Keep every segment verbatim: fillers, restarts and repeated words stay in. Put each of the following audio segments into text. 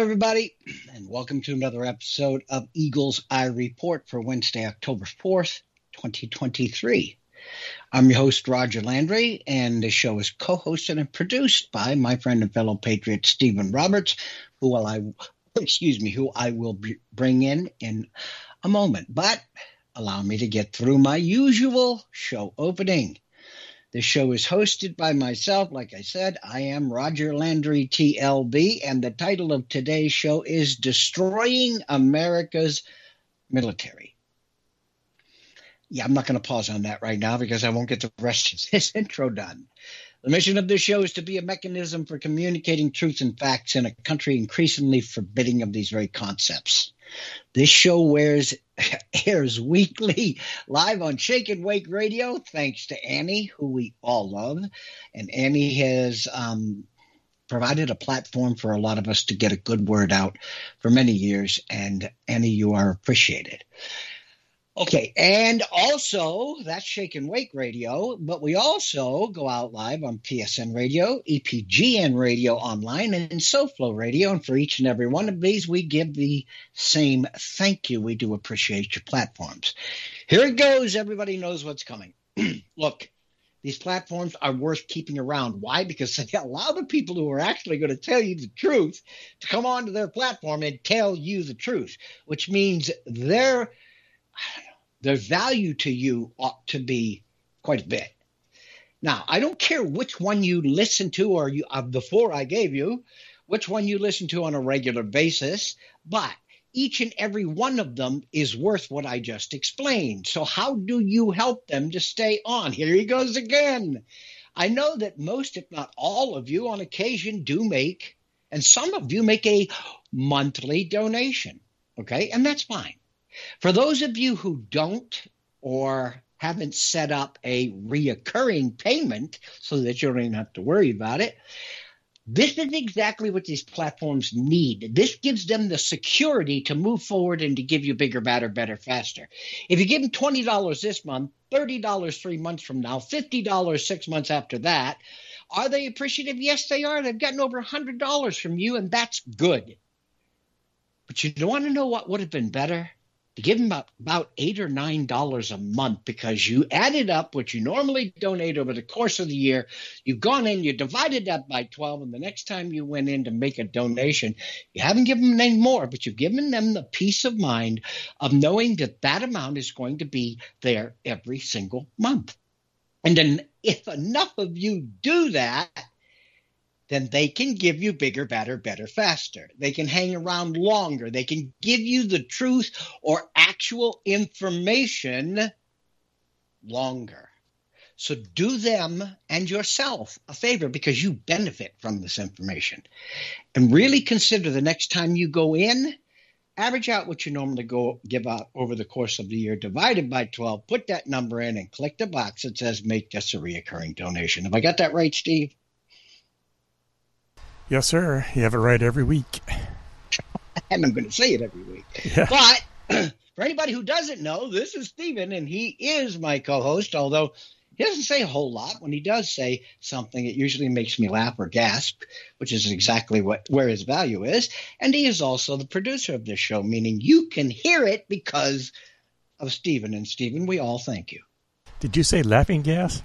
everybody, and welcome to another episode of Eagle's Eye Report for Wednesday, October fourth, twenty twenty-three. I'm your host, Roger Landry, and this show is co-hosted and produced by my friend and fellow patriot, Stephen Roberts, who will I, excuse me, who I will b- bring in in a moment. But allow me to get through my usual show opening. The show is hosted by myself. Like I said, I am Roger Landry, T L B, and the title of today's show is Destroying America's Military. Yeah, I'm not going to pause on that right now because I won't get the rest of this intro done. The mission of this show is to be a mechanism for communicating truth and facts in a country increasingly forbidding of these very concepts. This show wears, airs weekly live on Shake and Wake Radio, thanks to Annie, who we all love. And Annie has um, provided a platform for a lot of us to get a good word out for many years. And Annie, you are appreciated. Okay, and also, that's Shake and Wake Radio, but we also go out live on P S N Radio, E P G N Radio Online, and SoFlo Radio, and for each and every one of these, we give the same thank you. We do appreciate your platforms. Here it goes. Everybody knows what's coming. Look, these platforms are worth keeping around. Why? Because they allow the people who are actually going to tell you the truth to come onto their platform and tell you the truth, which means they're their value to you ought to be quite a bit. Now, I don't care which one you listen to or you of the four I gave you, which one you listen to on a regular basis, but each and every one of them is worth what I just explained. So how do you help them to stay on? Here he goes again. I know that most, if not all of you on occasion do make, and some of you make a monthly donation, okay? And that's fine. For those of you who don't or haven't set up a reoccurring payment so that you don't even have to worry about it, this is exactly what these platforms need. This gives them the security to move forward and to give you bigger, better, better, faster. If you give them twenty dollars this month, thirty dollars three months from now, fifty dollars six months after that, are they appreciative? Yes, they are. They've gotten over one hundred dollars from you, and that's good. But you want to know what would have been better? To give them about, about eight or nine dollars a month, because you added up what you normally donate over the course of the year. You've gone in, you divided that by twelve, and the next time you went in to make a donation, you haven't given them any more, but you've given them the peace of mind of knowing that that amount is going to be there every single month. And then if enough of you do that, then they can give you bigger, better, better, faster. They can hang around longer. They can give you the truth or actual information longer. So do them and yourself a favor, because you benefit from this information. And really consider the next time you go in, average out what you normally go give out over the course of the year, divided by twelve, put that number in, and click the box that says make this a reoccurring donation. Have I got that right, Steve? Yes, sir. You have it right every week. And I'm going to say it every week. Yeah. But for anybody who doesn't know, this is Stephen, and he is my co-host, although he doesn't say a whole lot. When he does say something, it usually makes me laugh or gasp, which is exactly what where his value is. And he is also the producer of this show, meaning you can hear it because of Stephen. And Stephen, we all thank you. Did you say laughing gas?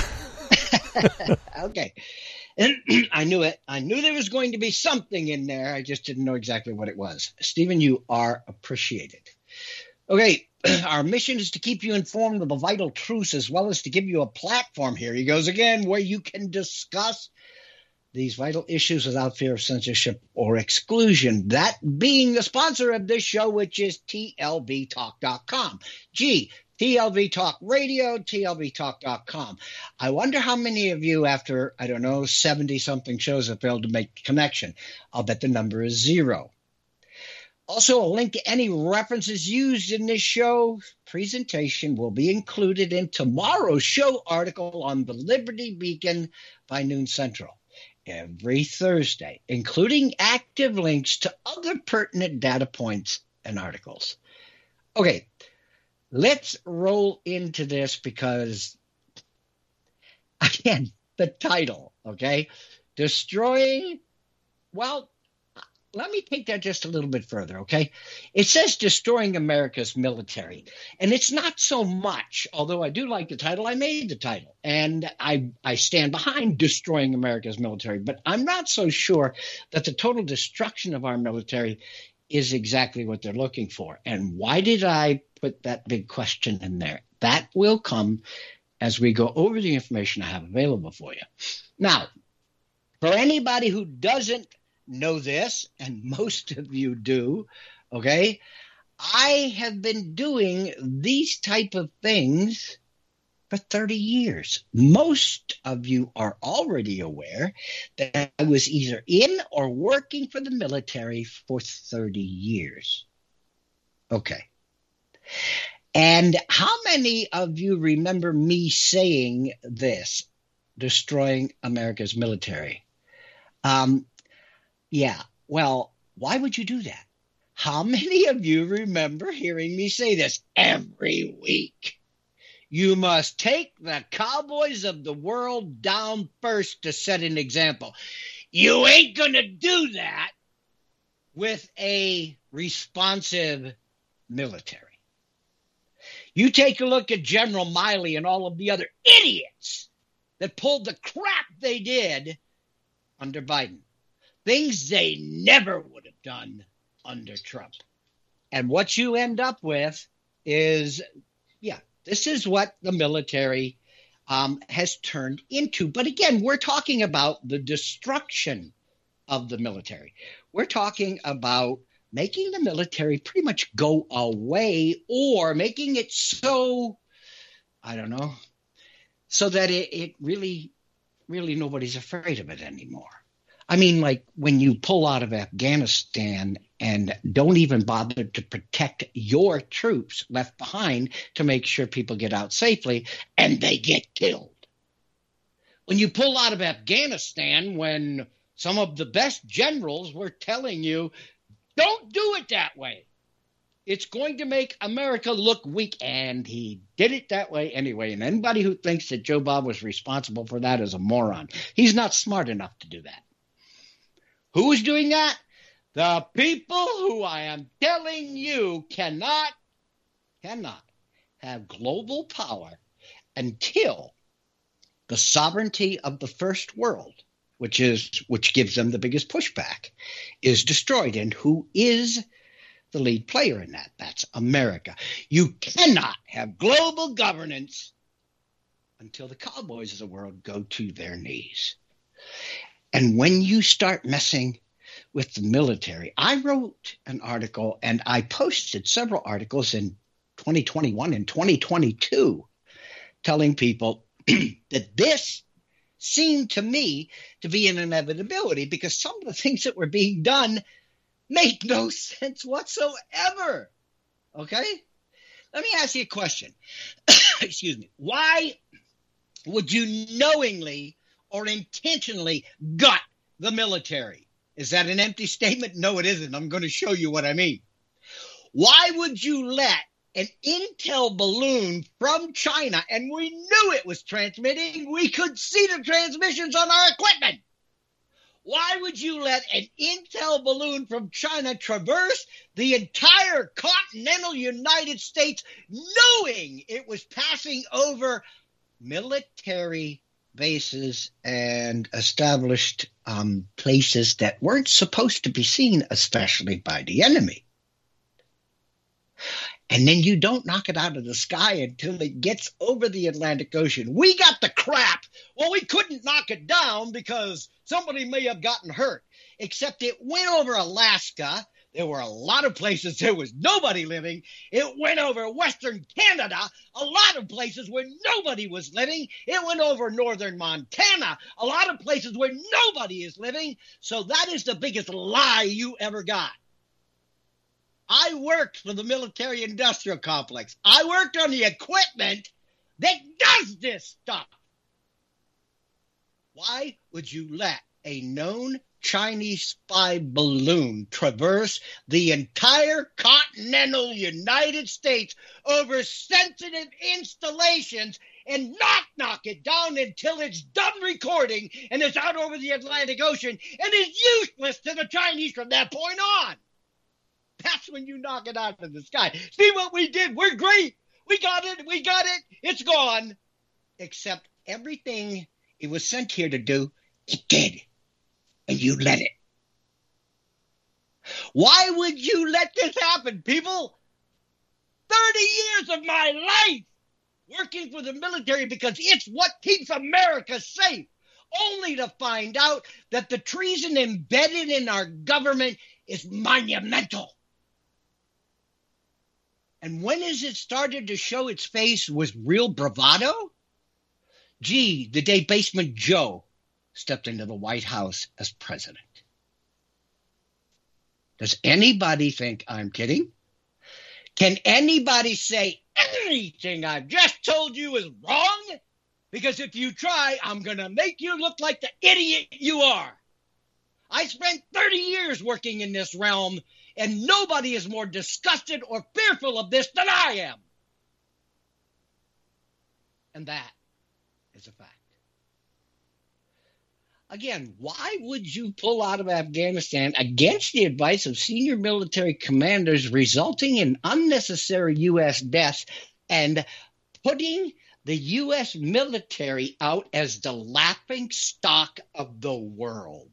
Okay. And I knew it. I knew there was going to be something in there. I just didn't know exactly what it was. Stephen, you are appreciated. Okay, our mission is to keep you informed of the vital truths as well as to give you a platform, here he goes again, where you can discuss these vital issues without fear of censorship or exclusion. That being the sponsor of this show, which is T L B talk dot com. Gee, T L V Talk Radio, T L V talk dot com. I wonder how many of you, after, I don't know, seventy-something shows have failed to make connection. I'll bet the number is zero. Also, a link to any references used in this show presentation will be included in tomorrow's show article on the Liberty Beacon by noon Central every Thursday, including active links to other pertinent data points and articles. Okay. Let's roll into this because, again, the title, okay? Destroying, well, let me take that just a little bit further, okay? It says destroying America's military. And it's not so much, although I do like the title, I made the title. And I, I stand behind destroying America's military. But I'm not so sure that the total destruction of our military is exactly what they're looking for. And why did I put that big question in there? That will come as we go over the information I have available for you. Now, for anybody who doesn't know this, and most of you do, okay, I have been doing these type of things for thirty years. Most of you are already aware that I was either in or working for the military for thirty years. Okay. And how many of you remember me saying this, destroying America's military? Um, yeah, well, why would you do that? How many of you remember hearing me say this every week? You must take the cowboys of the world down first to set an example. You ain't going to do that with a responsive military. You take a look at General Miley and all of the other idiots that pulled the crap they did under Biden. Things they never would have done under Trump. And what you end up with is, yeah, this is what the military um, has turned into. But again, we're talking about the destruction of the military. We're talking about making the military pretty much go away, or making it so, I don't know, so that it, it really, really nobody's afraid of it anymore. I mean, like when you pull out of Afghanistan and don't even bother to protect your troops left behind to make sure people get out safely, and they get killed. When you pull out of Afghanistan, when some of the best generals were telling you, don't do it that way. It's going to make America look weak. And he did it that way anyway. And anybody who thinks that Joe Bob was responsible for that is a moron. He's not smart enough to do that. Who is doing that? The people who I am telling you cannot, cannot have global power until the sovereignty of the first world, which is which gives them the biggest pushback, is destroyed. And who is the lead player in that? That's America. You cannot have global governance until the cowboys of the world go to their knees. And when you start messing with the military, I wrote an article and I posted several articles in twenty twenty-one and twenty twenty-two telling people that this seemed to me to be an inevitability, because some of the things that were being done made no sense whatsoever. Okay? Let me ask you a question. Excuse me. Why would you knowingly or intentionally gut the military? Is that an empty statement? No, it isn't. I'm going to show you what I mean. Why would you let an intel balloon from China, and we knew it was transmitting, we could see the transmissions on our equipment. Why would you let an intel balloon from China traverse the entire continental United States knowing it was passing over military bases and established um, places that weren't supposed to be seen, especially by the enemy? And then you don't knock it out of the sky until it gets over the Atlantic Ocean. We got the crap. Well, we couldn't knock it down because somebody may have gotten hurt, except it went over Alaska. There were a lot of places there was nobody living. It went over Western Canada, a lot of places where nobody was living. It went over northern Montana, a lot of places where nobody is living. So that is the biggest lie you ever got. I worked for the military-industrial complex. I worked on the equipment that does this stuff. Why would you let a known Chinese spy balloon traverse the entire continental United States over sensitive installations and not knock it down until it's done recording and it's out over the Atlantic Ocean and is useless to the Chinese from that point on. That's when you knock it out of the sky. See what we did? We're great. We got it. We got it. It's gone. Except everything it was sent here to do, it did. And you let it. Why would you let this happen, people? thirty years of my life working for the military because it's what keeps America safe, only to find out that the treason embedded in our government is monumental. And when has it started to show its face with real bravado? Gee, the day Basement Joe stepped into the White House as president. Does anybody think I'm kidding? Can anybody say anything I've just told you is wrong? Because if you try, I'm going to make you look like the idiot you are. I spent thirty years working in this realm, and nobody is more disgusted or fearful of this than I am. And that is a fact. Again, why would you pull out of Afghanistan against the advice of senior military commanders, resulting in unnecessary U S deaths and putting the U S military out as the laughing stock of the world?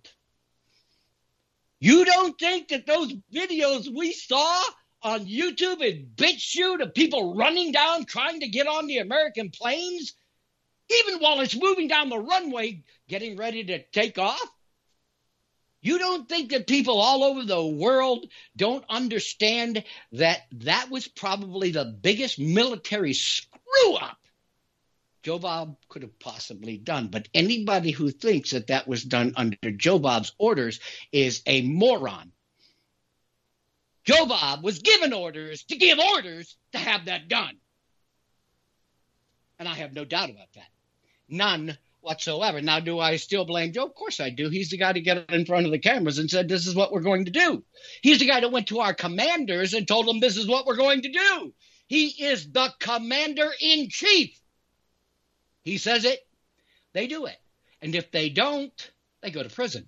You don't think that those videos we saw on YouTube and BitChute of people running down trying to get on the American planes, even while it's moving down the runway, getting ready to take off? You don't think that people all over the world don't understand that that was probably the biggest military screw-up Joe Bob could have possibly done? But anybody who thinks that that was done under Joe Bob's orders is a moron. Joe Bob was given orders to give orders to have that done. And I have no doubt about that. None whatsoever. Now, do I still blame Joe? Of course I do. He's the guy to get in front of the cameras and said, this is what we're going to do. He's the guy that went to our commanders and told them this is what we're going to do. He is the commander-in-chief. He says it, they do it. And if they don't, they go to prison.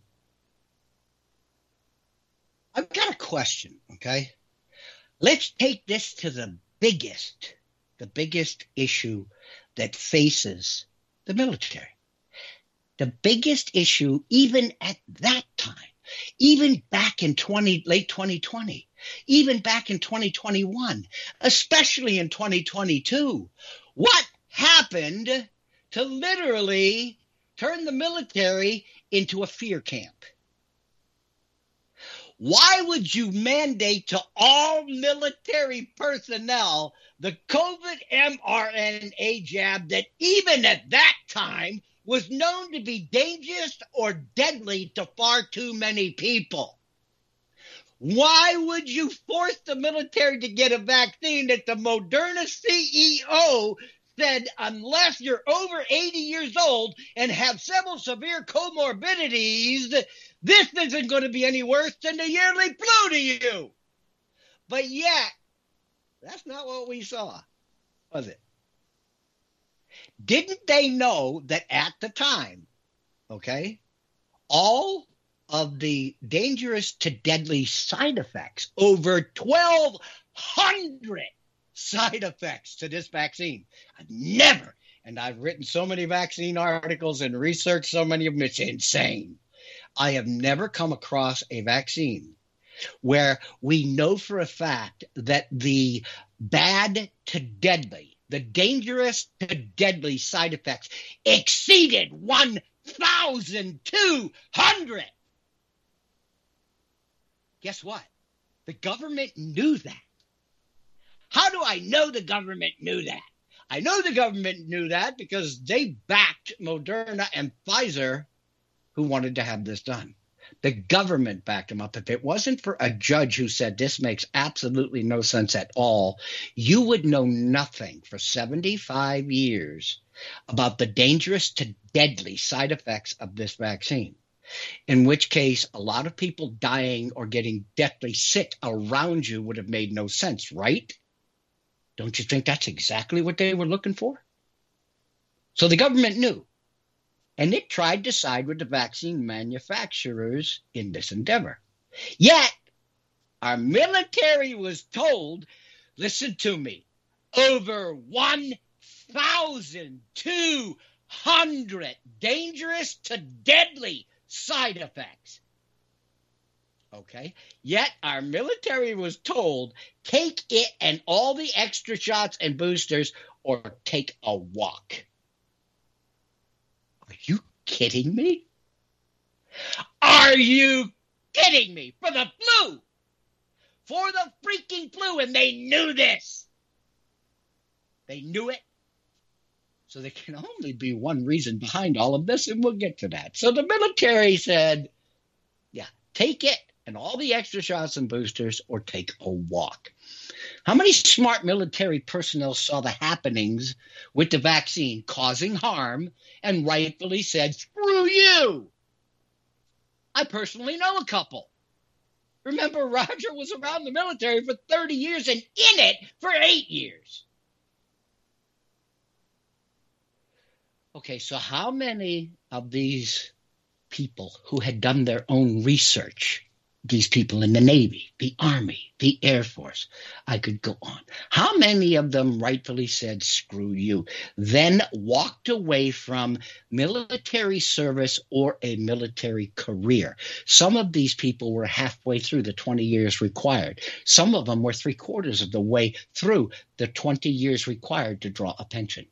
I've got a question, okay? Let's take this to the biggest, the biggest issue that faces the military. The biggest issue, even at that time, even back in twenty, late twenty twenty, even back in twenty twenty-one, especially in twenty twenty-two, what happened to literally turn the military into a fear camp? Why would you mandate to all military personnel the COVID mRNA jab that even at that time was known to be dangerous or deadly to far too many people? Why would you force the military to get a vaccine that the Moderna C E O said unless you're over eighty years old and have several severe comorbidities, this isn't going to be any worse than the yearly flu to you? But yet, that's not what we saw, was it? Didn't they know that at the time, okay, all of the dangerous to deadly side effects, over twelve hundred side effects to this vaccine, I've never, and I've written so many vaccine articles and researched so many of them, it's insane. I have never come across a vaccine where we know for a fact that the bad to deadly, the dangerous to deadly side effects exceeded one thousand two hundred. Guess what? The government knew that. How do I know the government knew that? I know the government knew that because they backed Moderna and Pfizer, who wanted to have this done. The government backed them up. If it wasn't for a judge who said this makes absolutely no sense at all, you would know nothing for seventy-five years about the dangerous to deadly side effects of this vaccine. In which case, a lot of people dying or getting deathly sick around you would have made no sense, right? Don't you think that's exactly what they were looking for? So the government knew, and it tried to side with the vaccine manufacturers in this endeavor. Yet, our military was told, listen to me, over one thousand two hundred dangerous to deadly side effects. Okay? Yet our military was told, take it and all the extra shots and boosters or take a walk. Are you kidding me? Are you kidding me? For the flu! For the freaking flu, and they knew this. They knew it. So there can only be one reason behind all of this, and we'll get to that. So the military said, yeah, take it and all the extra shots and boosters or take a walk. How many smart military personnel saw the happenings with the vaccine causing harm and rightfully said, screw you? I personally know a couple. Remember, Roger was around the military for thirty years and in it for eight years. Okay, so how many of these people who had done their own research, these people in the Navy, the Army, the Air Force, I could go on, how many of them rightfully said, screw you, then walked away from military service or a military career? Some of these people were halfway through the twenty years required. Some of them were three quarters of the way through the twenty years required to draw a pension.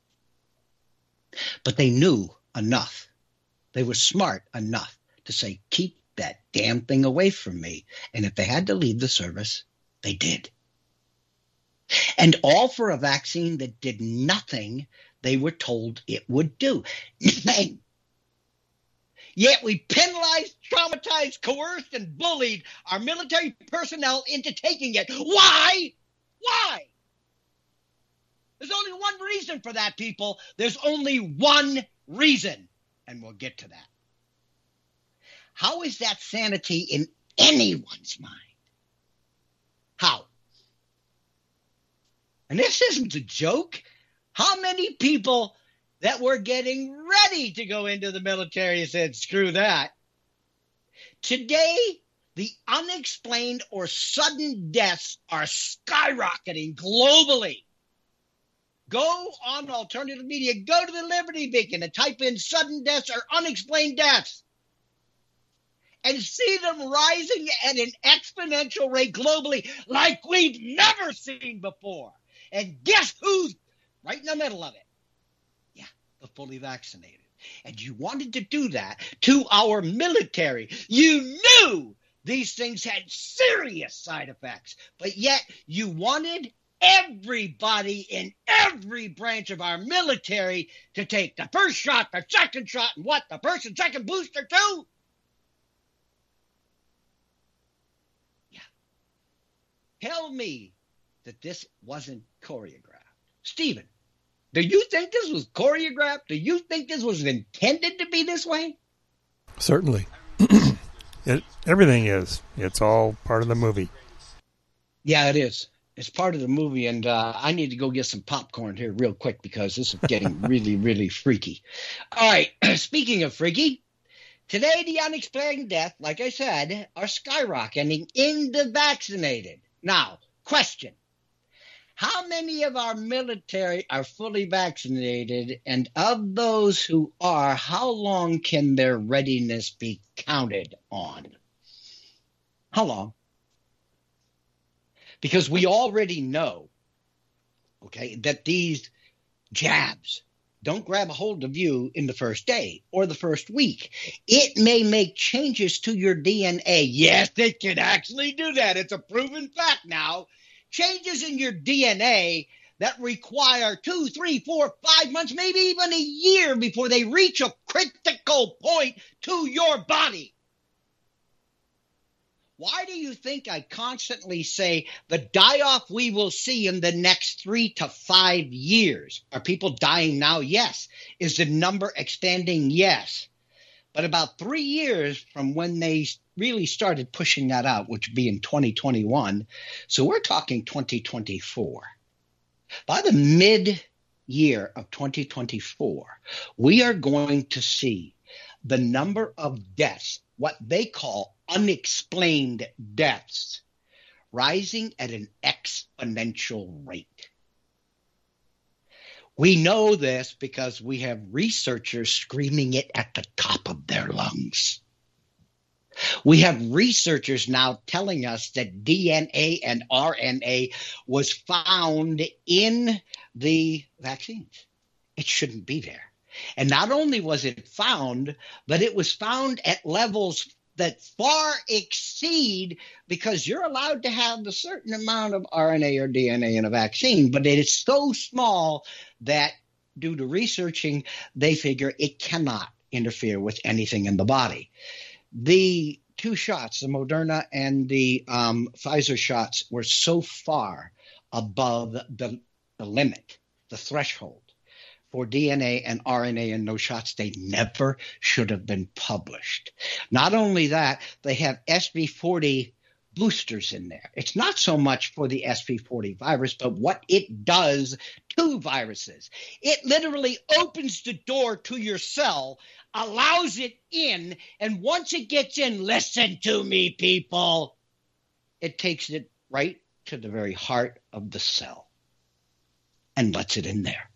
But they knew enough. They were smart enough to say, keep that damn thing away from me. And if they had to leave the service, they did. And all for a vaccine that did nothing they were told it would do. Nothing. Yet we penalized, traumatized, coerced, and bullied our military personnel into taking it. Why? Why? There's only one reason for that, people. There's only one reason. And we'll get to that. How is that sanity in anyone's mind? How? And this isn't a joke. How many people that were getting ready to go into the military said, screw that? Today, the unexplained or sudden deaths are skyrocketing globally. Go on alternative media, go to the Liberty Beacon and type in sudden deaths or unexplained deaths and see them rising at an exponential rate globally like we've never seen before. And guess who's right in the middle of it? Yeah, the fully vaccinated. And you wanted to do that to our military. You knew these things had serious side effects, but yet you wanted everybody in every branch of our military to take the first shot, the second shot, and what? The first and second booster too? Yeah. Tell me that this wasn't choreographed. Stephen, do you think this was choreographed? Do you think this was intended to be this way? Certainly. it, everything is. It's all part of the movie. Yeah, it is. It's part of the movie, and uh, I need to go get some popcorn here real quick because this is getting really, really freaky. All right, speaking of freaky, today the unexplained deaths, like I said, are skyrocketing in the vaccinated. Now, question. How many of our military are fully vaccinated, and of those who are, how long can their readiness be counted on? How long? Because we already know, okay, that these jabs don't grab a hold of you in the first day or the first week. It may make changes to your D N A. Yes, it can actually do that. It's a proven fact now. Changes in your D N A that require two, three, four, five months, maybe even a year before they reach a critical point to your body. Why do you think I constantly say the die-off we will see in the next three to five years? Are people dying now? Yes. Is the number expanding? Yes. But about three years from when they really started pushing that out, which would be in twenty twenty-one, so we're talking twenty twenty-four. By the mid year of twenty twenty-four, we are going to see the number of deaths, what they call unexplained deaths, rising at an exponential rate. We know this because we have researchers screaming it at the top of their lungs. We have researchers now telling us that D N A and R N A was found in the vaccines. It shouldn't be there. And not only was it found, but it was found at levels that far exceed, because you're allowed to have a certain amount of R N A or D N A in a vaccine, but it is so small that due to researching, they figure it cannot interfere with anything in the body. The two shots, the Moderna and the um, Pfizer shots, were so far above the, the limit, the threshold for D N A and R N A in those shots, they never should have been published. Not only that, they have S V forty boosters in there. It's not so much for the S V forty virus, but what it does to viruses. It literally opens the door to your cell, allows it in, and once it gets in, listen to me, people, it takes it right to the very heart of the cell and lets it in there.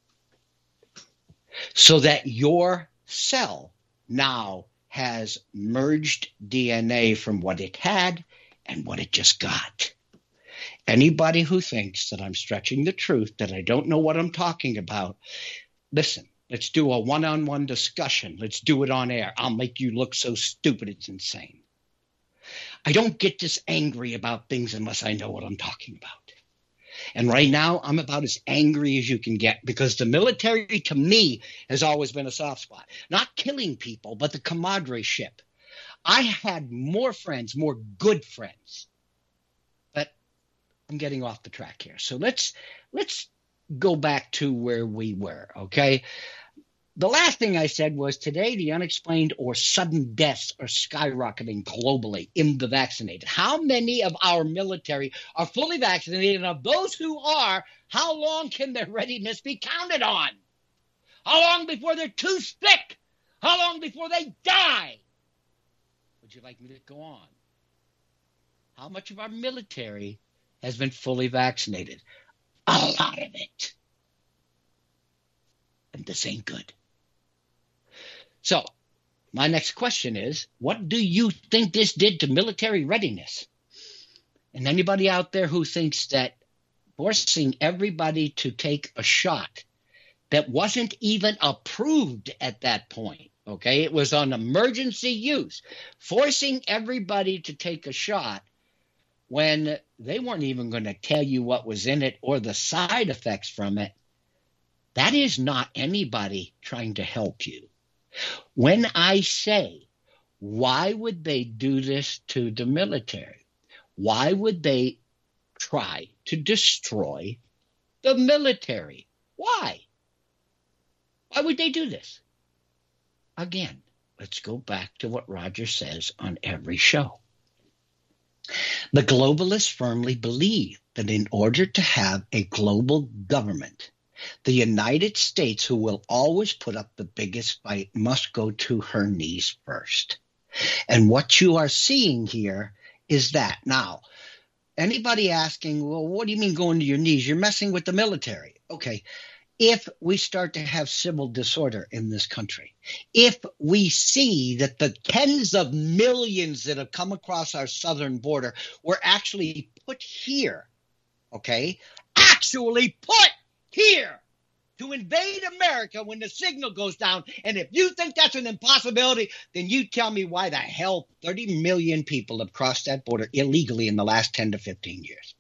So that your cell now has merged D N A from what it had and what it just got. Anybody who thinks that I'm stretching the truth, that I don't know what I'm talking about, listen, let's do a one-on-one discussion. Let's do it on air. I'll make you look so stupid it's insane. I don't get this angry about things unless I know what I'm talking about. And right now, I'm about as angry as you can get, because the military, to me, has always been a soft spot. Not killing people, but the comradeship. I had more friends, more good friends. But I'm getting off the track here. So let's let's go back to where we were, okay? The last thing I said was today the unexplained or sudden deaths are skyrocketing globally in the vaccinated. How many of our military are fully vaccinated? And of those who are, how long can their readiness be counted on? How long before they're too sick? How long before they die? Would you like me to go on? How much of our military has been fully vaccinated? A lot of it. And this ain't good. So my next question is, what do you think this did to military readiness? And anybody out there who thinks that forcing everybody to take a shot that wasn't even approved at that point, okay, it was on emergency use, forcing everybody to take a shot when they weren't even going to tell you what was in it or the side effects from it, that is not anybody trying to help you. When I say, why would they do this to the military? Why would they try to destroy the military? Why? Why would they do this? Again, let's go back to what Roger says on every show. The globalists firmly believe that in order to have a global government, the United States, who will always put up the biggest fight, must go to her knees first. And what you are seeing here is that. Now, anybody asking, well, what do you mean going to your knees? You're messing with the military. Okay. If we start to have civil disorder in this country, if we see that the tens of millions that have come across our southern border were actually put here, okay, actually put here to invade America when the signal goes down. And if you think that's an impossibility, then you tell me why the hell thirty million people have crossed that border illegally in the last ten to fifteen years.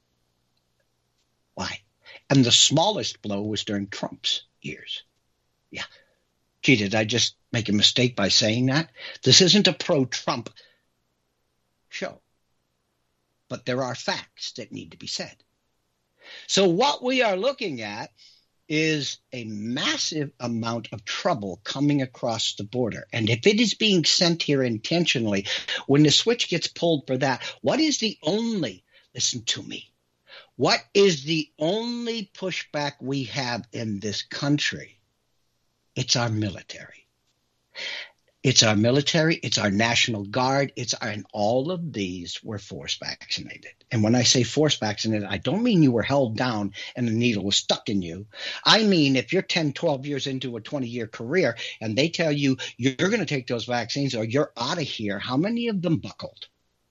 Why? And the smallest blow was during Trump's years. Yeah. Gee, did I just make a mistake by saying that? This isn't a pro-Trump show. But there are facts that need to be said. So what we are looking at is a massive amount of trouble coming across the border. And if it is being sent here intentionally, when the switch gets pulled for that, what is the only, listen to me, What is the only pushback we have in this country? It's our military. It's our military. It's our National Guard. It's our, and all of these were force vaccinated. And when I say force vaccinated, I don't mean you were held down and the needle was stuck in you. I mean, if you're ten, twelve years into a twenty-year career and they tell you you're going to take those vaccines or you're out of here, how many of them buckled?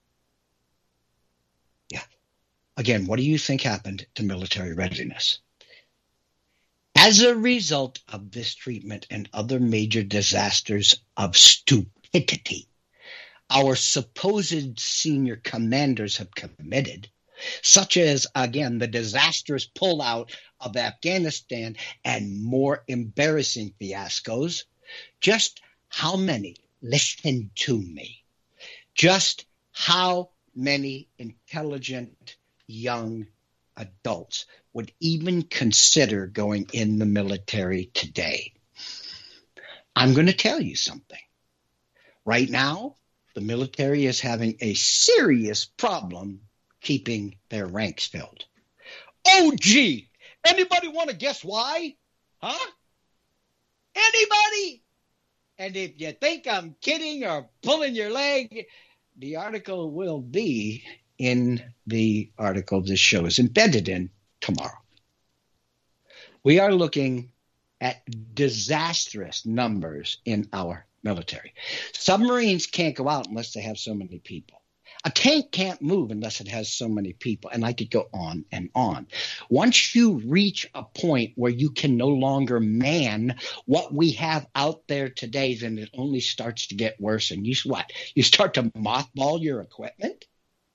Yeah. Again, what do you think happened to military readiness? As a result of this treatment and other major disasters of stupidity our supposed senior commanders have committed, such as, again, the disastrous pullout of Afghanistan and more embarrassing fiascos, just how many, listen to me, just how many intelligent young adults would even consider going in the military today? I'm going to tell you something. Right now, the military is having a serious problem keeping their ranks filled. Oh, gee, anybody want to guess why? Huh? Anybody? And if you think I'm kidding or pulling your leg, the article will be in the article this show is embedded in tomorrow. We are looking at disastrous numbers in our military. Submarines can't go out unless they have so many people. A tank can't move unless it has so many people. And I could go on and on. Once you reach a point where you can no longer man what we have out there today, then it only starts to get worse. And you what? You start to mothball your equipment?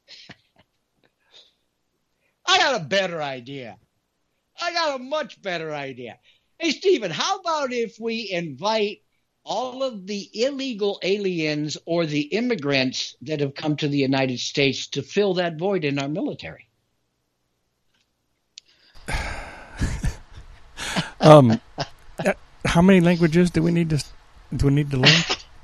I got a better idea. I got a much better idea. Hey, Stephen, how about if we invite all of the illegal aliens or the immigrants that have come to the United States to fill that void in our military? um, how many languages do we need to do we need to learn?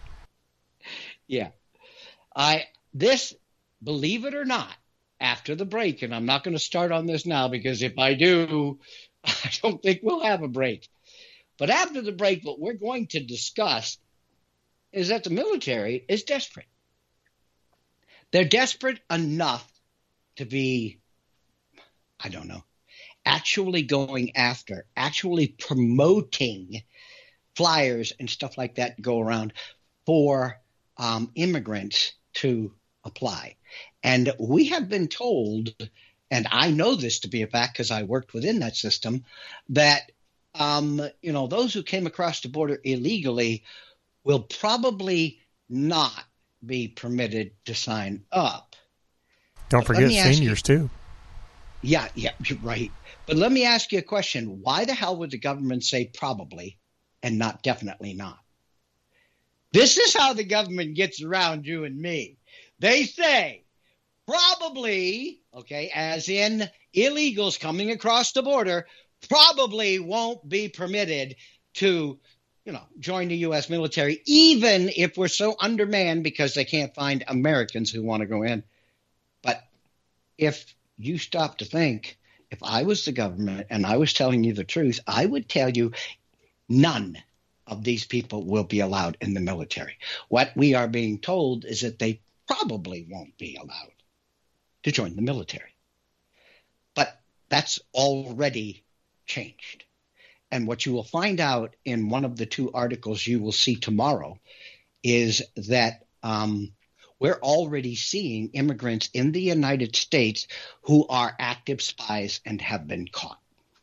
Yeah, I this, believe it or not, after the break, and I'm not going to start on this now because if I do, I don't think we'll have a break. But after the break, what we're going to discuss is that the military is desperate. They're desperate enough to be, I don't know, actually going after, actually promoting flyers and stuff like that go around for um, immigrants to apply. And we have been told, and I know this to be a fact because I worked within that system, that Um, you know, those who came across the border illegally will probably not be permitted to sign up. Don't but forget seniors, you, too. Yeah, yeah, right. But let me ask you a question. Why the hell would the government say probably and not definitely not? This is how the government gets around you and me. They say probably, okay, as in illegals coming across the border, probably won't be permitted to, you know, join the U S military, even if we're so undermanned because they can't find Americans who want to go in. But if you stop to think, if I was the government and I was telling you the truth, I would tell you none of these people will be allowed in the military. What we are being told is that they probably won't be allowed to join the military. But that's already changed. And what you will find out in one of the two articles you will see tomorrow is that um, we're already seeing immigrants in the United States who are active spies and have been caught.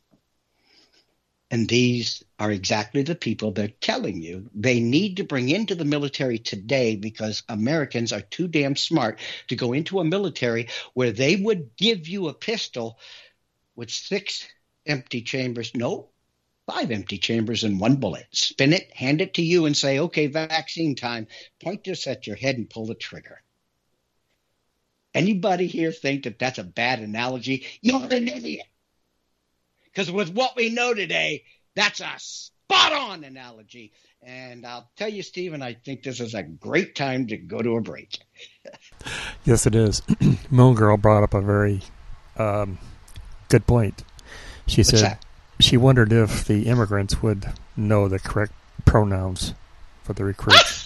And these are exactly the people they're telling you they need to bring into the military today because Americans are too damn smart to go into a military where they would give you a pistol with six empty chambers. No, five empty chambers and one bullet. Spin it, hand it to you and say, okay, vaccine time. Point this at your head and pull the trigger. Anybody here think that that's a bad analogy? You're an idiot. Because with what we know today, that's a spot-on analogy. And I'll tell you, Stephen, I think this is a great time to go to a break. Yes, it is. Moon Girl brought up a very um, Good point. She What's said that? she wondered if the immigrants would know the correct pronouns for the recruits.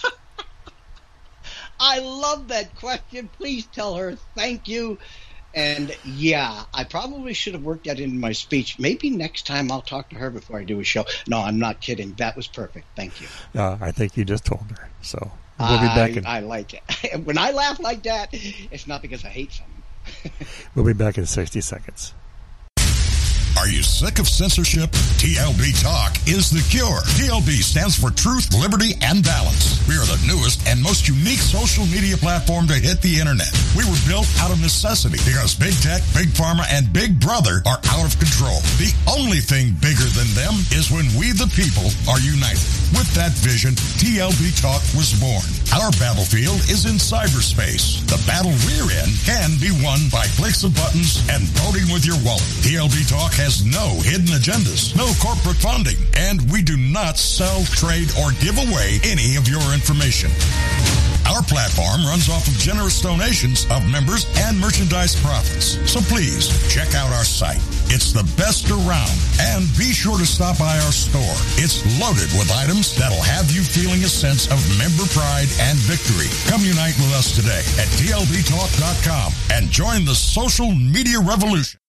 I love that question. Please tell her thank you. And yeah, I probably should have worked that into my speech. Maybe next time I'll talk to her before I do a show. No, I'm not kidding. That was perfect. Thank you. Uh, I think you just told her. So we'll be back. In, I, I like it. When I laugh like that, it's not because I hate something. We'll be back in sixty seconds. Are you sick of censorship? T L B Talk is the cure. T L B stands for Truth, Liberty, and Balance. We are the newest and most unique social media platform to hit the internet. We were built out of necessity because Big Tech, Big Pharma, and Big Brother are out of control. The only thing bigger than them is when we the people are united. With that vision, T L B Talk was born. Our battlefield is in cyberspace. The battle we're in can be won by clicks of buttons and voting with your wallet. T L B Talk has no hidden agendas, no corporate funding, and we do not sell, trade, or give away any of your information. Our platform runs off of generous donations of members and merchandise profits. So please, check out our site. It's the best around. And be sure to stop by our store. It's loaded with items that'll have you feeling a sense of member pride and victory. Come unite with us today at T L B talk dot com and join the social media revolution.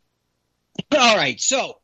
All right, so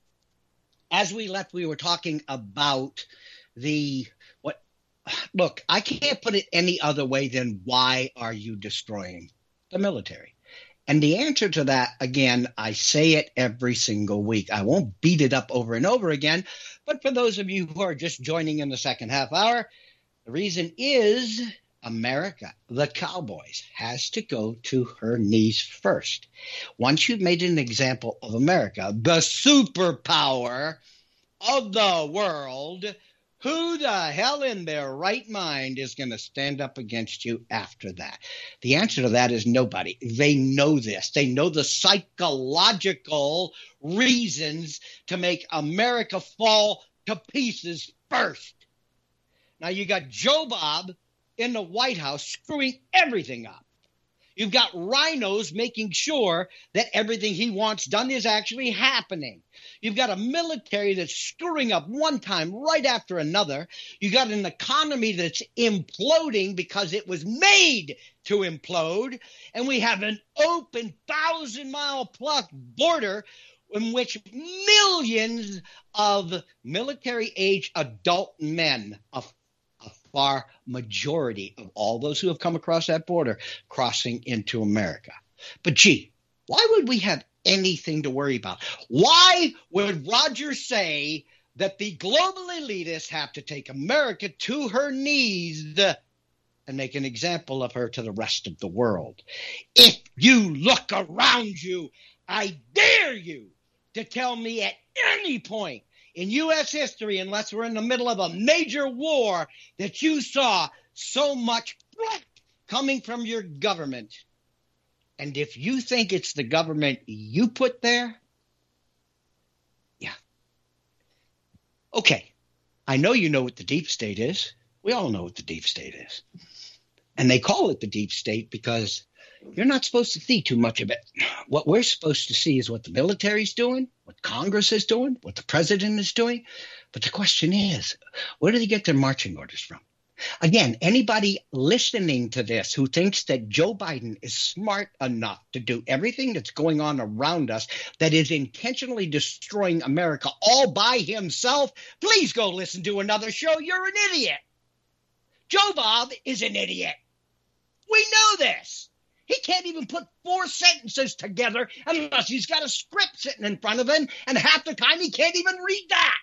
as we left, we were talking about the what. Look, I can't put it any other way than why are you destroying the military? And the answer to that, again, I say it every single week. I won't beat it up over and over again, but for those of you who are just joining in the second half hour, the reason is America, the Cowboys, has to go to her knees first. Once you've made an example of America, the superpower of the world, who the hell in their right mind is going to stand up against you after that? The answer to that is nobody. They know this. They know the psychological reasons to make America fall to pieces first. Now, you got Joe Bob in the White House screwing everything up. You've got rhinos making sure that everything he wants done is actually happening. You've got a military that's screwing up one time right after another. You got an economy that's imploding because it was made to implode. And we have an open thousand-mile-plus border in which millions of military-age adult men, a, a far majority of all those who have come across that border, crossing into America. But gee, why would we have anything to worry about? Why would Roger say that the global elitists have to take America to her knees and make an example of her to the rest of the world? If you look around you, I dare you to tell me at any point in U S history, unless we're in the middle of a major war, that you saw so much threat coming from your government. And if you think it's the government you put there, yeah. Okay, I know you know what the deep state is. We all know what the deep state is. And they call it the deep state because you're not supposed to see too much of it. What we're supposed to see is what the military's doing, what Congress is doing, what the president is doing. But the question is, where do they get their marching orders from? Again, anybody listening to this who thinks that Joe Biden is smart enough to do everything that's going on around us that is intentionally destroying America all by himself, please go listen to another show. You're an idiot. Joe Bob is an idiot. We know this. He can't even put four sentences together unless he's got a script sitting in front of him, and half the time he can't even read that.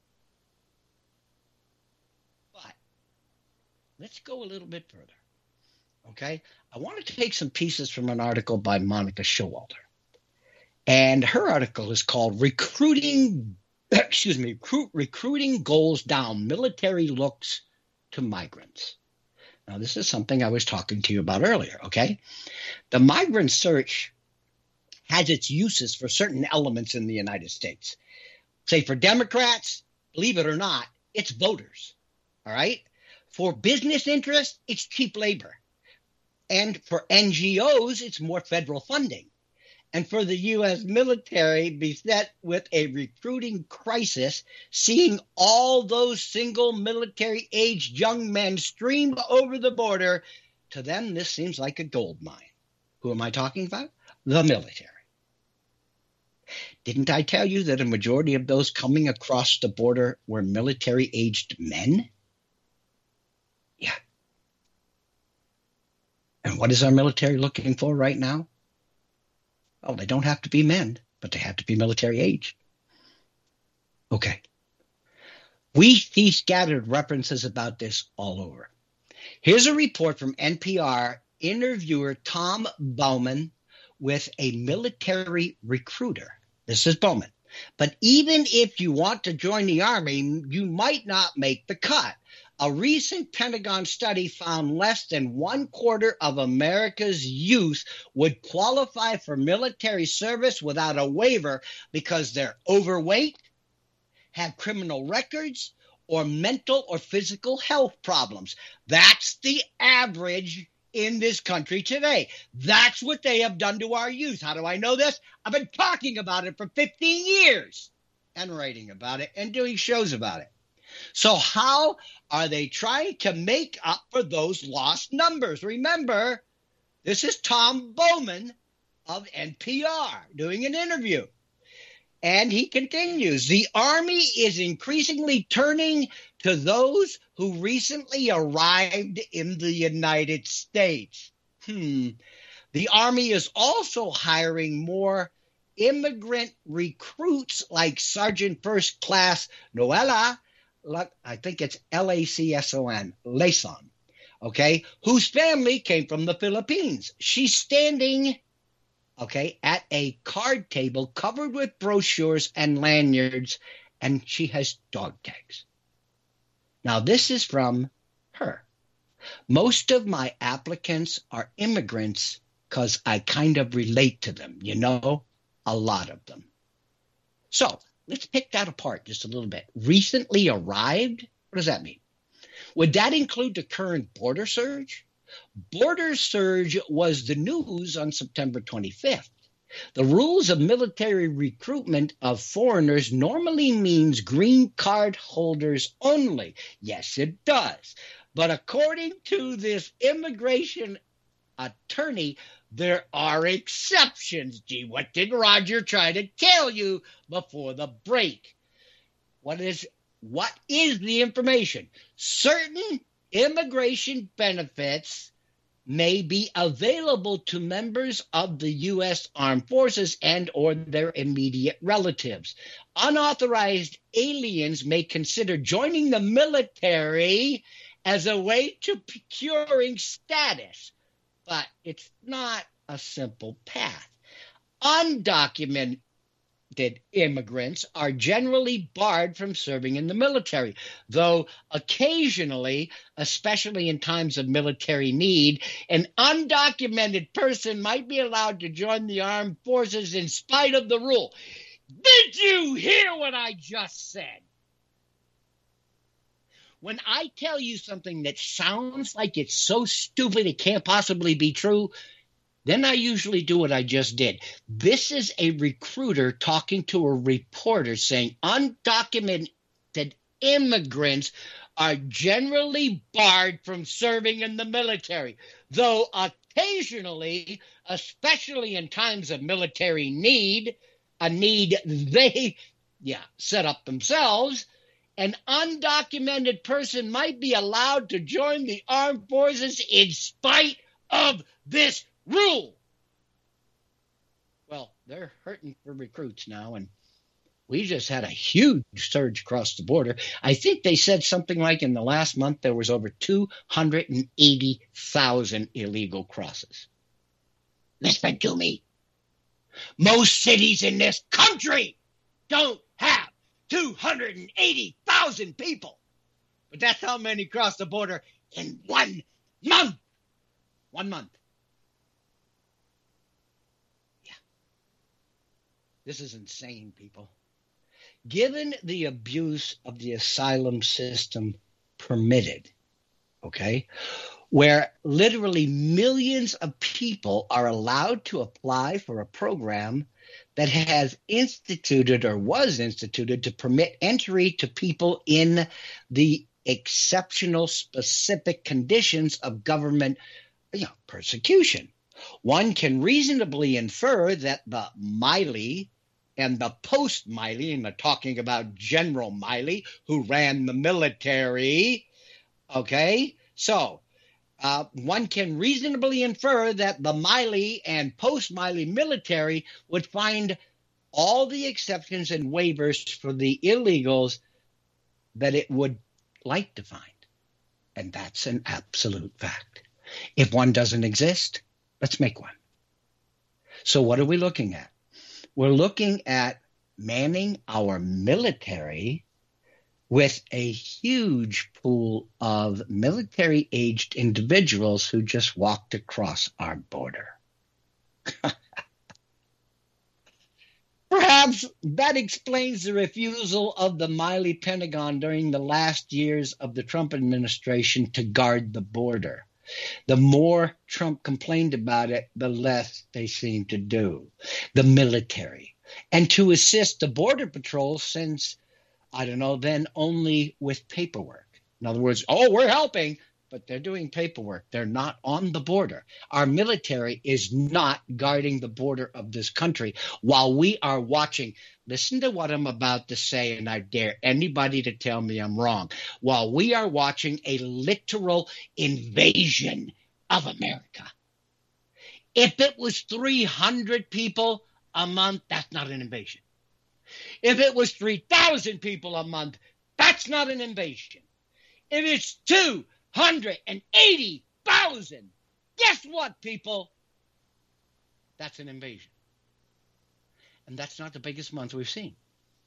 But let's go a little bit further, okay? I want to take some pieces from an article by Monica Showalter. And her article is called Recruiting, excuse me, recruit, Recruiting Goals Down, Military Looks to Migrants. Now, this is something I was talking to you about earlier, okay? The migrant search has its uses for certain elements in the United States. Say for Democrats, believe it or not, it's voters, all right? For business interests, it's cheap labor. And for N G Os, it's more federal funding. and for the U S military beset with a recruiting crisis, seeing all those single military-aged young men stream over the border, to them this seems like a gold mine. Who am I talking about? The military. Didn't I tell you that a majority of those coming across the border were military-aged men? Yeah. And what is our military looking for right now? Oh, they don't have to be men, but they have to be military-aged. Okay. We see scattered references about this all over. Here's a report from N P R interviewer Tom Bowman with a military recruiter. This is Bowman. But even if you want to join the Army, you might not make the cut. A recent Pentagon study found less than one quarter of America's youth would qualify for military service without a waiver because they're overweight, have criminal records, or mental or physical health problems. That's the average in this country today. That's what they have done to our youth. How do I know this? I've been talking about it for fifteen years and writing about it and doing shows about it. So how are they trying to make up for those lost numbers? Remember, this is Tom Bowman of N P R doing an interview. And he continues, the Army is increasingly turning to those who recently arrived in the United States. Hmm. The Army is also hiring more immigrant recruits like Sergeant First Class Noella, I think it's L A C S O N, Lason, okay, whose family came from the Philippines. She's standing okay, at a card table covered with brochures and lanyards, and she has dog tags. Now, this is from her. Most of my applicants are immigrants because I kind of relate to them, you know, a lot of them. So let's pick that apart just a little bit. Recently arrived? What does that mean? Would that include the current border surge? Border surge was the news on September twenty-fifth. The rules of military recruitment of foreigners normally means green card holders only. Yes, it does. But according to this immigration attorney, there are exceptions. Gee, what did Roger try to tell you before the break? What is, what is the information? Certain immigration benefits may be available to members of the U S Armed Forces and or their immediate relatives. Unauthorized aliens may consider joining the military as a way to procuring status, but it's not a simple path. Undocumented immigrants are generally barred from serving in the military, though occasionally, especially in times of military need, an undocumented person might be allowed to join the armed forces in spite of the rule. Did you hear what I just said? When I tell you something that sounds like it's so stupid it can't possibly be true, then I usually do what I just did. This is a recruiter talking to a reporter saying undocumented immigrants are generally barred from serving in the military, though occasionally, especially in times of military need, a need they yeah, set up themselves, an undocumented person might be allowed to join the armed forces in spite of this rule. Well, they're hurting for recruits now, and we just had a huge surge across the border. I think they said something like in the last month there was over two hundred eighty thousand illegal crosses. Listen to me. Most cities in this country don't have two hundred eighty thousand people. But that's how many crossed the border in one month. One month. This is insane, people. Given the abuse of the asylum system permitted, okay, where literally millions of people are allowed to apply for a program that has instituted or was instituted to permit entry to people in the exceptional specific conditions of government, you know, persecution. One can reasonably infer that the Miley and the post-Miley, and they're talking about General Miley, who ran the military, okay? So uh, one can reasonably infer that the Miley and post-Miley military would find all the exceptions and waivers for the illegals that it would like to find. And that's an absolute fact. If one doesn't exist, let's make one. So what are we looking at? We're looking at manning our military with a huge pool of military-aged individuals who just walked across our border. Perhaps that explains the refusal of the Miley Pentagon during the last years of the Trump administration to guard the border. The more Trump complained about it, the less they seemed to do. The military. And to assist the Border Patrol since, I don't know, then only with paperwork. In other words, oh, we're helping, but they're doing paperwork. They're not on the border. Our military is not guarding the border of this country while we are watching. Listen to what I'm about to say, and I dare anybody to tell me I'm wrong. While we are watching a literal invasion of America. If it was three hundred people a month, that's not an invasion. If it was three thousand people a month, that's not an invasion. If it's two hundred eighty thousand, guess what, people? That's an invasion. And that's not the biggest month we've seen.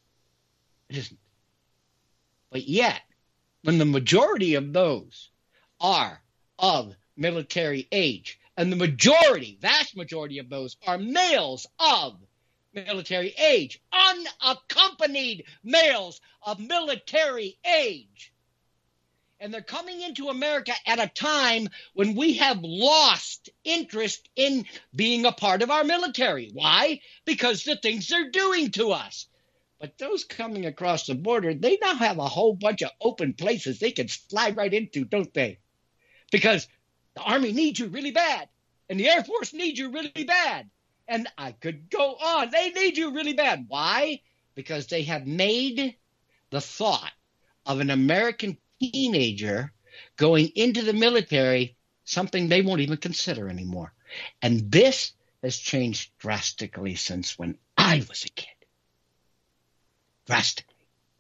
It isn't. But yet, when the majority of those are of military age, and the majority, vast majority of those are males of military age, unaccompanied males of military age, and they're coming into America at a time when we have lost interest in being a part of our military. Why? Because the things they're doing to us. But those coming across the border, they now have a whole bunch of open places they can slide right into, don't they? Because the Army needs you really bad, and the Air Force needs you really bad. And I could go on. They need you really bad. Why? Because they have made the thought of an American teenager going into the military something they won't even consider anymore. And this has changed drastically since when I was a kid. Drastically.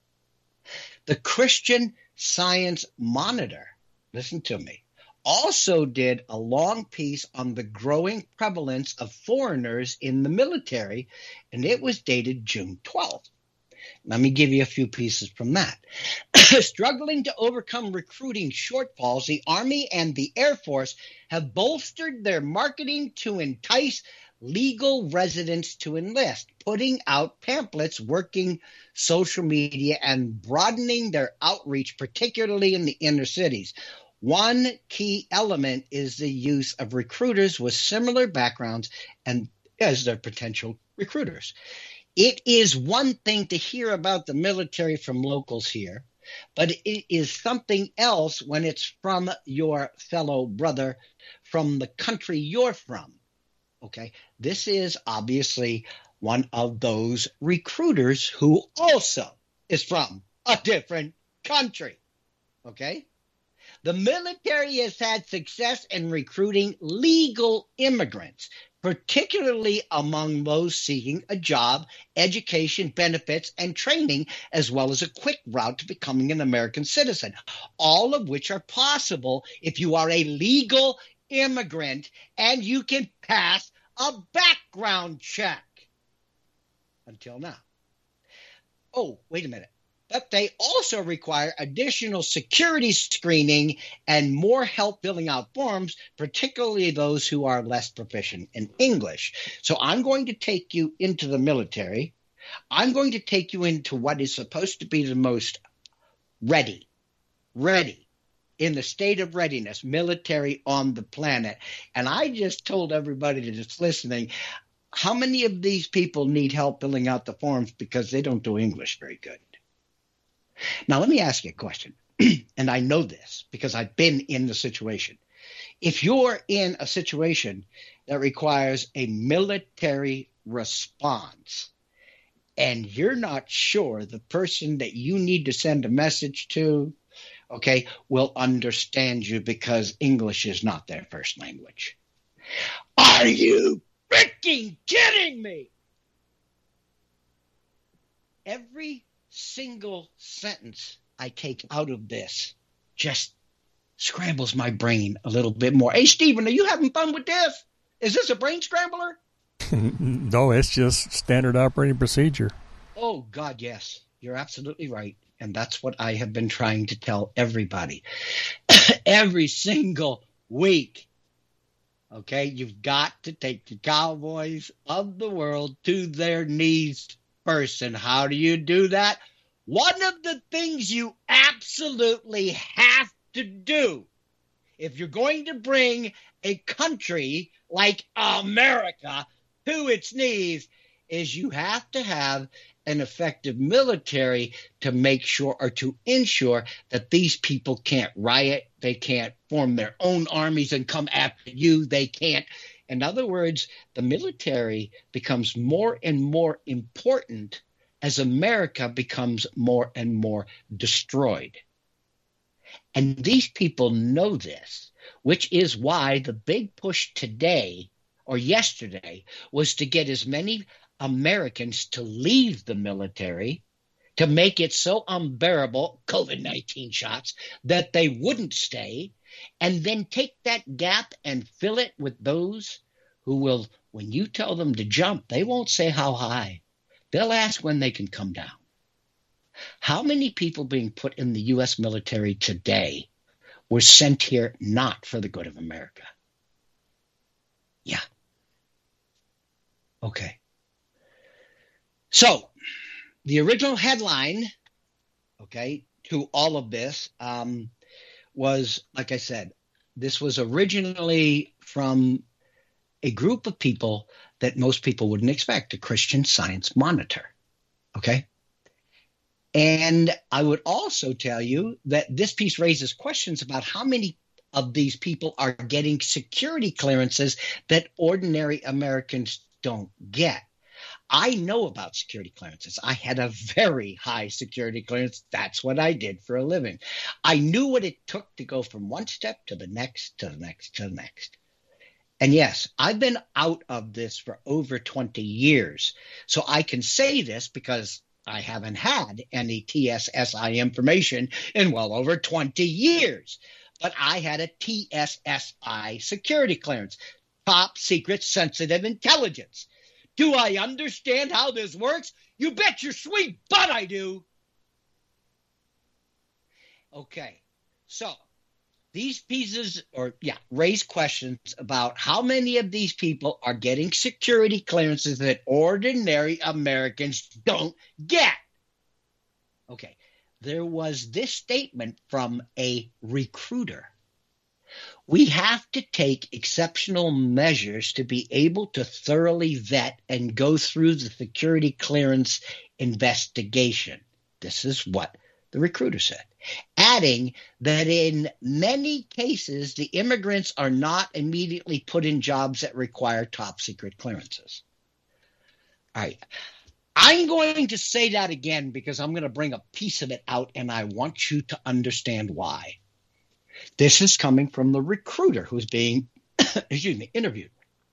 The Christian Science Monitor, listen to me, also did a long piece on the growing prevalence of foreigners in the military, and it was dated June twelfth. Let me give you a few pieces from that. Struggling to overcome recruiting shortfalls, the Army and the Air Force have bolstered their marketing to entice legal residents to enlist, putting out pamphlets, working social media, and broadening their outreach, particularly in the inner cities. One key element is the use of recruiters with similar backgrounds and as their potential recruiters. It is one thing to hear about the military from locals here, but it is something else when it's from your fellow brother from the country you're from. Okay, this is obviously one of those recruiters who also is from a different country. Okay, the military has had success in recruiting legal immigrants, particularly among those seeking a job, education, benefits, and training, as well as a quick route to becoming an American citizen, all of which are possible if you are a legal immigrant and you can pass a background check. Until now. Oh, wait a minute. But they also require additional security screening and more help filling out forms, particularly those who are less proficient in English. So I'm going to take you into the military. I'm going to take you into what is supposed to be the most ready, ready in the state of readiness, military on the planet. And I just told everybody that's listening, how many of these people need help filling out the forms because they don't do English very good? Now, let me ask you a question. And I know this because I've been in the situation. If you're in a situation that requires a military response and you're not sure the person that you need to send a message to, okay, will understand you because English is not their first language. Are you freaking kidding me? Every single sentence I take out of this just scrambles my brain a little bit more. Hey, Stephen, are you having fun with this? Is this a brain scrambler? No, it's just standard operating procedure. Oh, God, yes. You're absolutely right. And that's what I have been trying to tell everybody. Every single week. Okay, you've got to take the cowboys of the world to their knees first. And how do you do that? One of the things you absolutely have to do if you're going to bring a country like America to its knees is you have to have an effective military to make sure or to ensure that these people can't riot, they can't form their own armies and come after you, they can't. In other words, the military becomes more and more important as America becomes more and more destroyed. And these people know this, which is why the big push today or yesterday was to get as many Americans to leave the military, to make it so unbearable, COVID nineteen shots, that they wouldn't stay, and then take that gap and fill it with those who will, when you tell them to jump, they won't say how high. They'll ask when they can come down. How many people being put in the U S military today were sent here not for the good of America? Yeah. Okay. So the original headline, okay, to all of this um, was, like I said, this was originally from a group of people that most people wouldn't expect, a Christian Science Monitor, okay? And I would also tell you that this piece raises questions about how many of these people are getting security clearances that ordinary Americans don't get. I know about security clearances. I had a very high security clearance. That's what I did for a living. I knew what it took to go from one step to the next, to the next, to the next. And yes, I've been out of this for over twenty years. So I can say this because I haven't had any T S S I information in well over twenty years. But I had a T S S I security clearance, top secret sensitive intelligence. Do I understand how this works? You bet your sweet butt I do. Okay, so these pieces, or yeah, raise questions about how many of these people are getting security clearances that ordinary Americans don't get. Okay, there was this statement from a recruiter. We have to take exceptional measures to be able to thoroughly vet and go through the security clearance investigation. This is what the recruiter said, adding that in many cases, the immigrants are not immediately put in jobs that require top secret clearances. All right. I'm going to say that again because I'm going to bring a piece of it out, and I want you to understand why. This is coming from the recruiter who's being, excuse me, interviewed.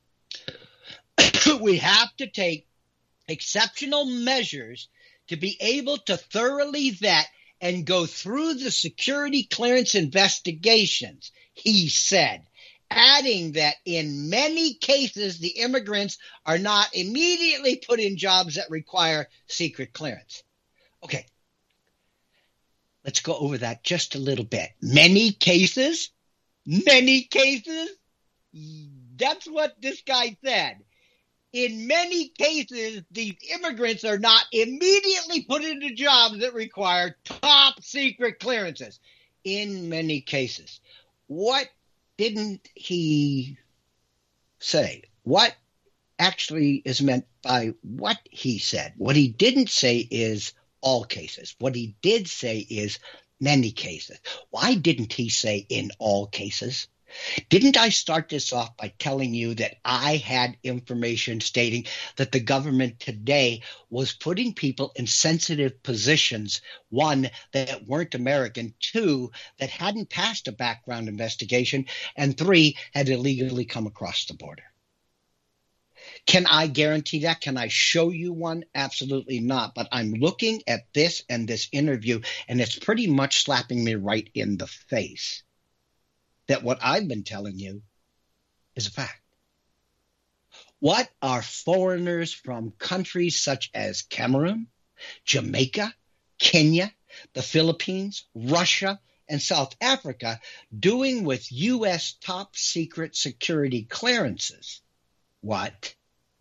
We have to take exceptional measures to be able to thoroughly vet and go through the security clearance investigations, he said, adding that in many cases, the immigrants are not immediately put in jobs that require secret clearance. Okay. Let's go over that just a little bit. Many cases, many cases, that's what this guy said. In many cases, these immigrants are not immediately put into jobs that require top secret clearances. in many cases. What didn't he say? What actually is meant by what he said? What he didn't say is all cases. What he did say is many cases. Why didn't he say in all cases? Didn't I start this off by telling you that I had information stating that the government today was putting people in sensitive positions, one, that weren't American, two, that hadn't passed a background investigation, and three, had illegally come across the border? Can I guarantee that? Can I show you one? Absolutely not. But I'm looking at this and this interview, and it's pretty much slapping me right in the face that what I've been telling you is a fact. What are foreigners from countries such as Cameroon, Jamaica, Kenya, the Philippines, Russia, and South Africa doing with U S top secret security clearances? What?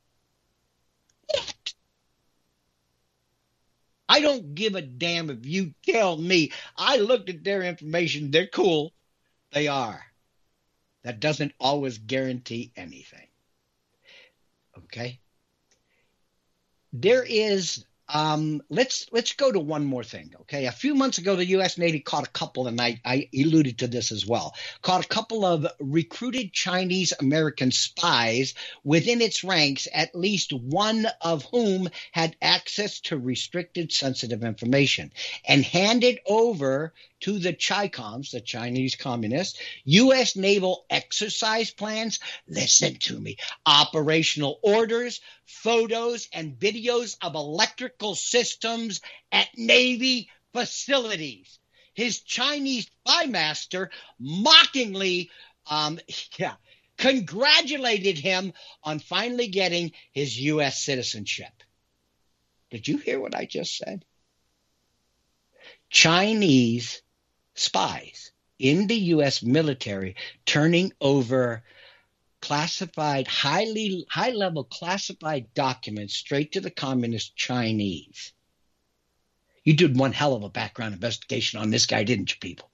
What? I don't give a damn if you tell me. I looked at their information. They're cool. They are. That doesn't always guarantee anything. Okay? There is um let's let's go to one more thing. Okay, a few months ago the U S Navy caught a couple, and I, I alluded to this as well, caught a couple of recruited Chinese American spies within its ranks, at least one of whom had access to restricted sensitive information, and handed over to the Chi-Coms, the Chinese communists, U S naval exercise plans, listen to me, operational orders, photos, and videos of electrical systems at Navy facilities. His Chinese spy master mockingly um, yeah, congratulated him on finally getting his U S citizenship. Did you hear what I just said? Chinese spies in the U S military turning over classified, highly high-level classified documents straight to the communist Chinese. You did one hell of a background investigation on this guy, didn't you, people?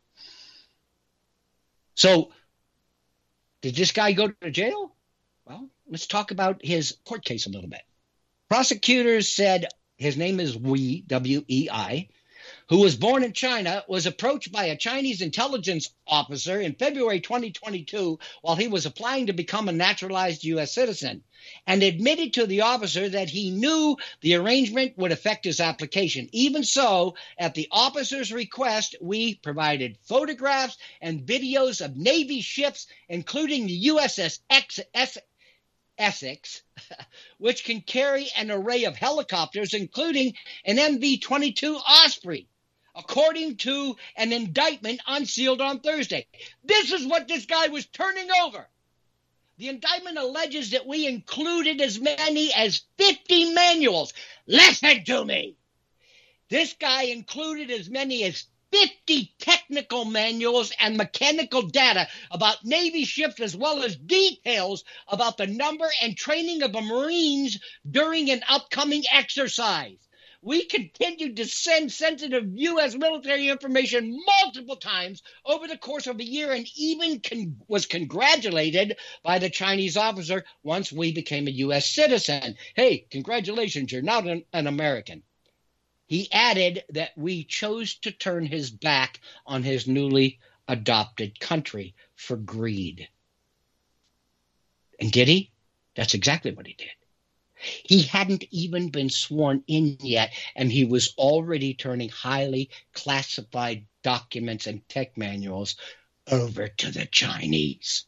So, did this guy go to jail? Well, let's talk about his court case a little bit. Prosecutors said his name is Wei, W E I, who was born in China, was approached by a Chinese intelligence officer in February twenty twenty-two while he was applying to become a naturalized U S citizen, and admitted to the officer that he knew the arrangement would affect his application. Even so, at the officer's request, we provided photographs and videos of Navy ships, including the U S S Essex, which can carry an array of helicopters, including an M V twenty-two Osprey, according to an indictment unsealed on Thursday. This is what this guy was turning over. The indictment alleges that we included as many as fifty manuals. Listen to me. This guy included as many as fifty technical manuals and mechanical data about Navy ships, as well as details about the number and training of the Marines during an upcoming exercise. We continued to send sensitive U S military information multiple times over the course of a year, and even con- was congratulated by the Chinese officer once we became a U S citizen. Hey, congratulations, you're now an, an American. He added that we chose to turn his back on his newly adopted country for greed. And did he? That's exactly what he did. He hadn't even been sworn in yet, and he was already turning highly classified documents and tech manuals over to the Chinese.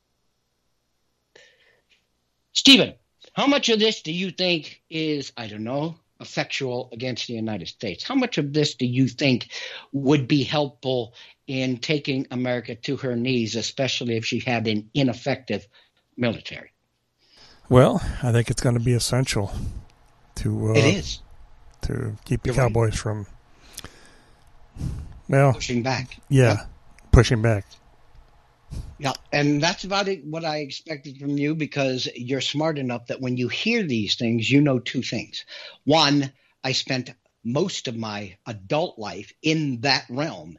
Stephen, how much of this do you think is, I don't know, effectual against the United States? How much of this do you think would be helpful in taking America to her knees, especially if she had an ineffective military? Well, I think it's going to be essential to uh, it is to keep the You're Cowboys right. from well pushing back. Yeah, yeah, pushing back. Yeah, and that's about it, what I expected from you, because you're smart enough that when you hear these things, you know two things. One, I spent most of my adult life in that realm,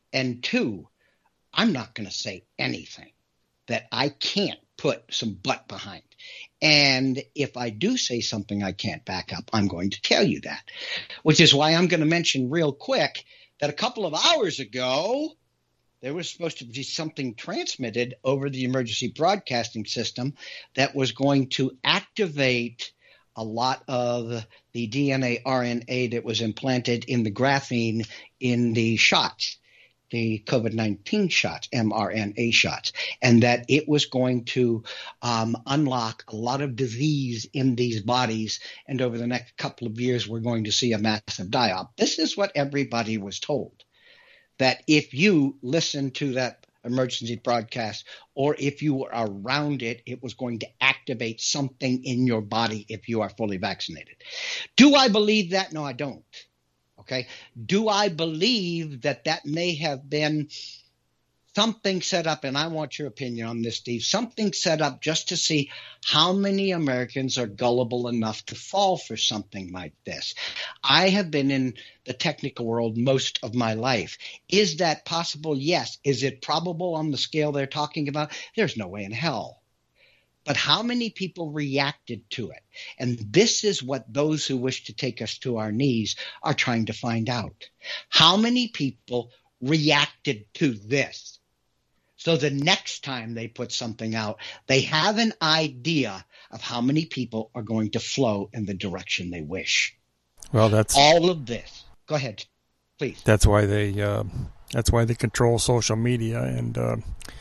And two, I'm not going to say anything that I can't put some butt behind. And if I do say something I can't back up, I'm going to tell you that, which is why I'm going to mention real quick that a couple of hours ago, there was supposed to be something transmitted over the emergency broadcasting system that was going to activate a lot of the D N A R N A that was implanted in the graphene in the shots, the COVID nineteen shots, mRNA shots, and that it was going to um, unlock a lot of disease in these bodies. And over the next couple of years, we're going to see a massive die-off. This is what everybody was told, that if you listen to that emergency broadcast or if you were around it, it was going to activate something in your body if you are fully vaccinated. Do I believe that? No, I don't. Okay. Do I believe that that may have been something set up, and I want your opinion on this, Steve, something set up just to see how many Americans are gullible enough to fall for something like this? I have been in the technical world most of my life. Is that possible? Yes. Is it probable on the scale they're talking about? There's no way in hell. But how many people reacted to it? And this is what those who wish to take us to our knees are trying to find out. How many people reacted to this? So the next time they put something out, they have an idea of how many people are going to flow in the direction they wish. Well, that's all of this. Go ahead, please. That's why they. Uh, that's why they control social media and uh,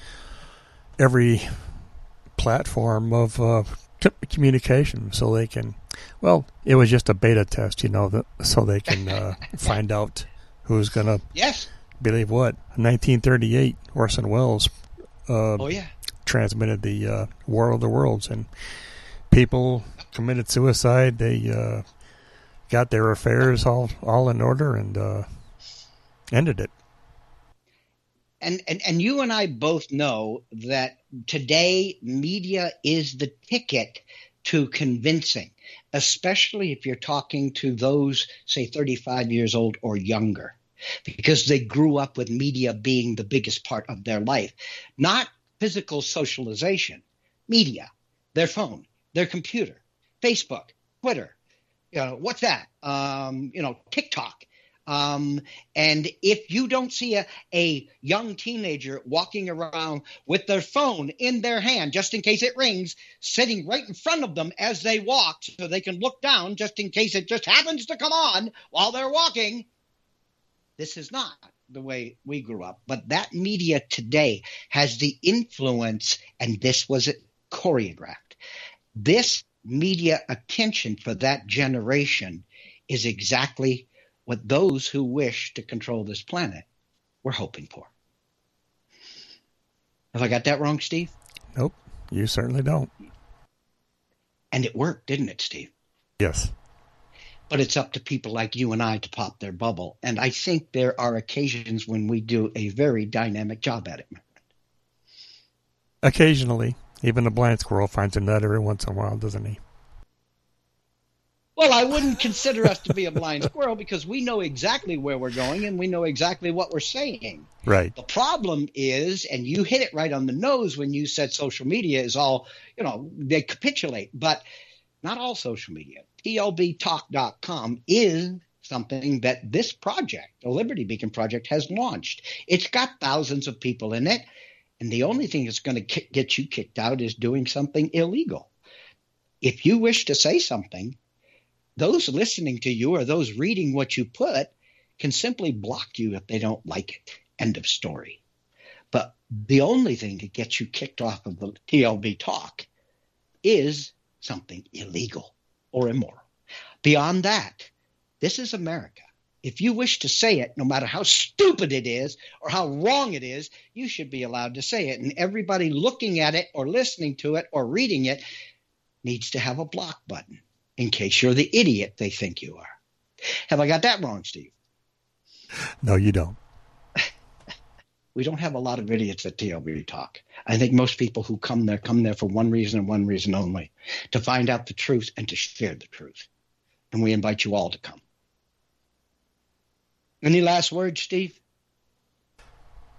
every platform of uh, t- communication, so they can. Well, it was just a beta test, you know, that, so they can uh, find out who's going to. Yes. Believe what? In nineteen thirty-eight, Orson Welles uh, oh, yeah. transmitted the uh, War of the Worlds, and people committed suicide. They uh, got their affairs all, all in order and uh, ended it. And, and and you and I both know that today media is the ticket to convincing, especially if you're talking to those, say, thirty-five years old or younger, because they grew up with media being the biggest part of their life. Not physical socialization, media, their phone, their computer, Facebook, Twitter, you know, what's that? Um, you know, TikTok. Um, and if you don't see a, a young teenager walking around with their phone in their hand, just in case it rings, sitting right in front of them as they walk so they can look down just in case it just happens to come on while they're walking, this is not the way we grew up. But that media today has the influence, and this was choreographed. This media attention for that generation is exactly what those who wish to control this planet were hoping for. Have I got that wrong, Steve? Nope, you certainly don't. And it worked, didn't it, Steve? Yes. But it's up to people like you and I to pop their bubble. And I think there are occasions when we do a very dynamic job at it. Occasionally. Even a blind squirrel finds a nut every once in a while, doesn't he? Well, I wouldn't consider us to be a blind squirrel because we know exactly where we're going and we know exactly what we're saying. Right. The problem is, and you hit it right on the nose when you said social media is all, you know, they capitulate, but not all social media. T L B talk dot com is something that this project, the Liberty Beacon Project, has launched. It's got thousands of people in it, and the only thing that's going to ki- get you kicked out is doing something illegal. If you wish to say something, those listening to you or those reading what you put can simply block you if they don't like it. End of story. But the only thing that gets you kicked off of the T L B Talk is something illegal or immoral. Beyond that, this is America. If you wish to say it, no matter how stupid it is or how wrong it is, you should be allowed to say it. And everybody looking at it or listening to it or reading it needs to have a block button in case you're the idiot they think you are. Have I got that wrong, Steve? No, you don't. We don't have a lot of idiots at T L B Talk. I think most people who come there come there for one reason and one reason only, to find out the truth and to share the truth. And we invite you all to come. Any last words, Steve?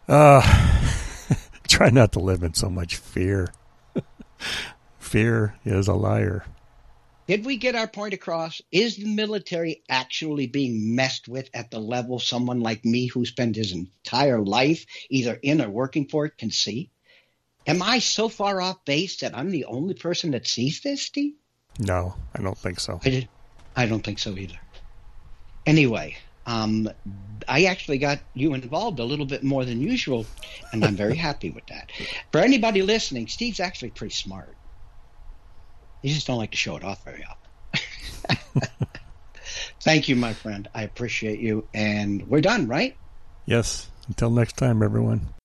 Uh, try not to live in so much fear. Fear is a liar. Did we get our point across? Is the military actually being messed with at the level someone like me who spent his entire life either in or working for it can see? Am I so far off base that I'm the only person that sees this, Steve? No, I don't think so. I, did, I don't think so either. Anyway, um, I actually got you involved a little bit more than usual, and I'm very happy with that. For anybody listening, Steve's actually pretty smart. You just don't like to show it off very often. Thank you, my friend. I appreciate you. And we're done, right? Yes. Until next time, everyone.